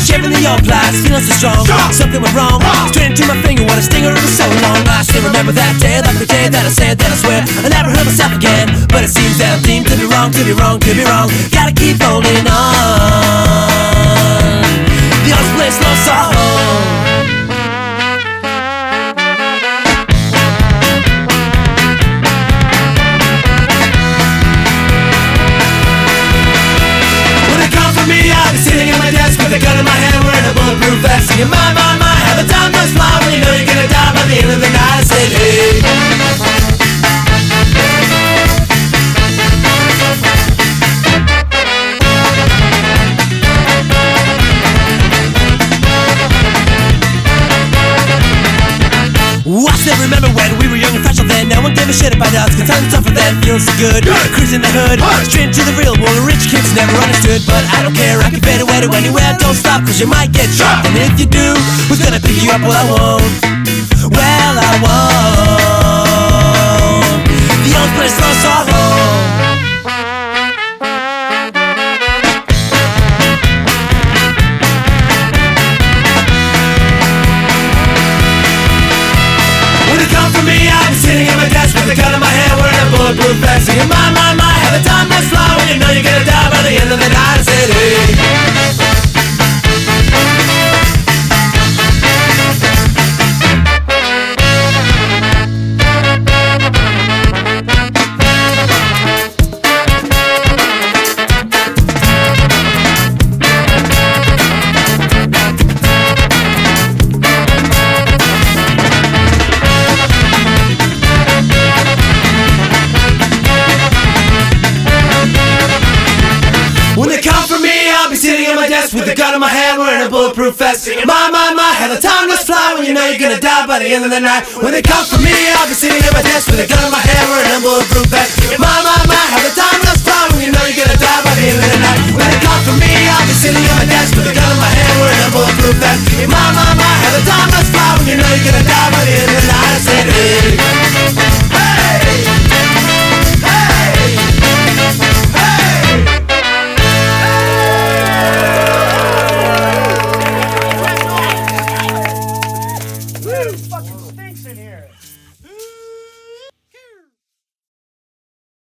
Shaping the old plies, feeling so strong. Something went wrong, straight into my finger when a stinger was so long. I still remember that day, like the day that I said that I swear I never hurt myself again. But it seems that I'm deemed to be wrong, to be wrong, to be wrong. Gotta keep holding on. The old place lost our home. I'll be sitting at my desk with a gun in my hand, wearing a bulletproof vest, singing my, how the time goes fly when you know you're gonna die by the end of the night. I said, hey. I still remember when we were young and fresh then. No one gave a shit about us, cause time's tougher then. Feeling so good, cruising the hood, straight to the real world. Rich kids never understood, but I don't care. I can fade away to anywhere. Don't stop, cause you might get shot. And if you do, who's gonna pick you up? Well, I won't. Well, I won't. The old place lost our home. I'll be sitting at my desk with a gun in my hand, wearing a bulletproof vest, singing my, how the time must fly when you know you're gonna die by the end of the night. I said, hey. When they come for me, I'll be sitting at my desk with a gun in my hand, wearing a bulletproof vest, singing my, how the time must fly when you know you're gonna die by the end of the night. When they come for me, I'll be sitting at my desk with a gun in my hand, wearing a bulletproof vest, singing my, how the time must fly when you know you're gonna die by the end of the night. When they come for me, I'll be sitting at my desk with a gun in my hand, wearing a bulletproof vest, singing my, how the time must fly when you know you're gonna die